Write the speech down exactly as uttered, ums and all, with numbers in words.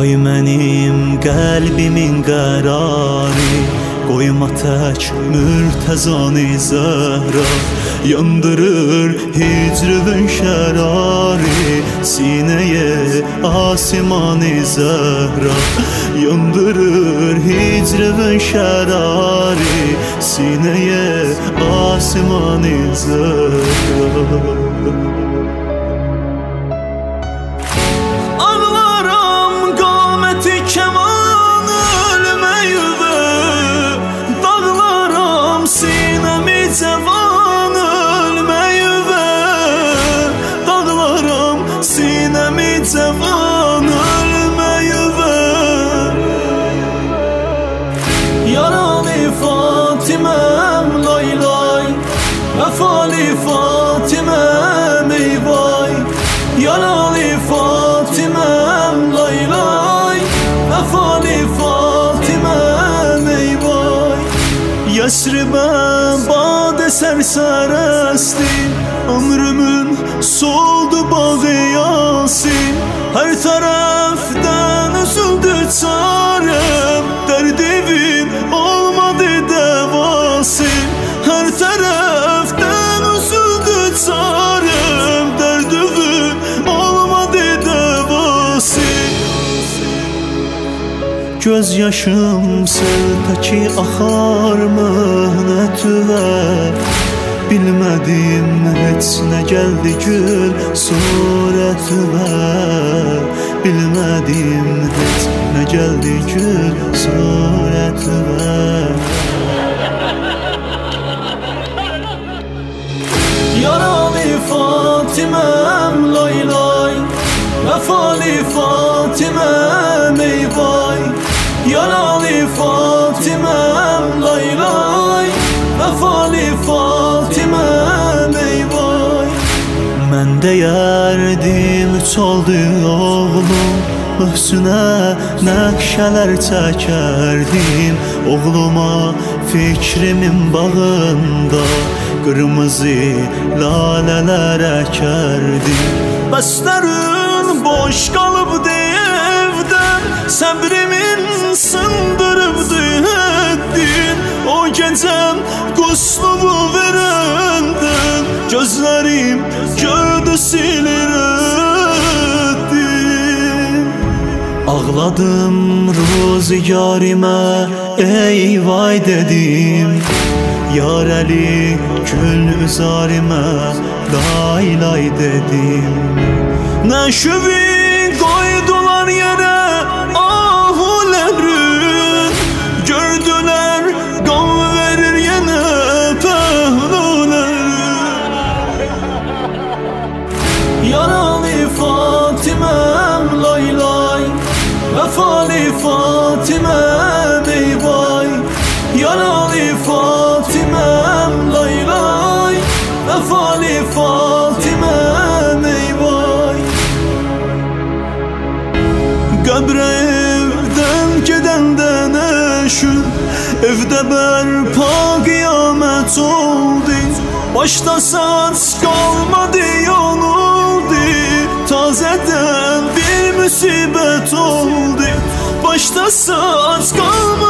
Oy mənim qəlbimin qərarı, qoyma tək mürtəzanı zəhra. Yandırır hicrün şərarı, sinəyə asimanı zəhra. Yandırır hicrün şərarı, sinəyə asimanı zəhra. Cavan ölməyivə, dağlaram sinəmi cavan ölməyivə. Yaralı Fatiməm lay lay, vəfalı Fatiməm ey vay. Yaralı Fatiməm lay lay, vəfalı Fatiməm ey vay. Yəsribə bade sərsərəsti, ömrümün soldu bağı Yasin. Hər tərəfdən üzüldü çarəm, dərdivin olmadı dəvası. Hər tərəfdən üzüldü çarəm, dərdivin olmadı dəvası. Göz yaşım səltəki axar möhnətüvə, bilmədim heç nə gəldi gül surətüvə. Bilmədim heç nə gəldi gül surətüvə. Yaralı Fatiməm lay lay, vəfalı Fatiməm ey vay. Yaralı Fatiməm lay lay, vəfalı Fatiməm ey vay. Mən deyərdim üç oldu oğlum, Möhsünə nəqşələr çəkərdim. Oğluma fikrimin bağında qırmızı lalələr əkərdim. Bəstərin boş qalıbdı evdən, səbrimin sındırıbdı həddin. O gecəm quslumu verəndən, gözlərim gördü silir əddin. Ağladım ruzigarimə ey vay dedim, yar əli gül üzarimə lay lay dedim. Nəşüvi qoydular yerə ahulərin, gördülər qan verir yenə pəhlulərin. Yaralı Fatiməm lay lay, vəfalı Fatiməm ey vay. Yaralı Fatiməm lay lay, vəfalı Fatiməm ey vay. Qəbrə evdən gedəndə nəşün, evdə bərpa qiyamət oldu. Başda saç qalmadı yanıldı, tazədən bir müsibət oldu. Başda saç qalmadı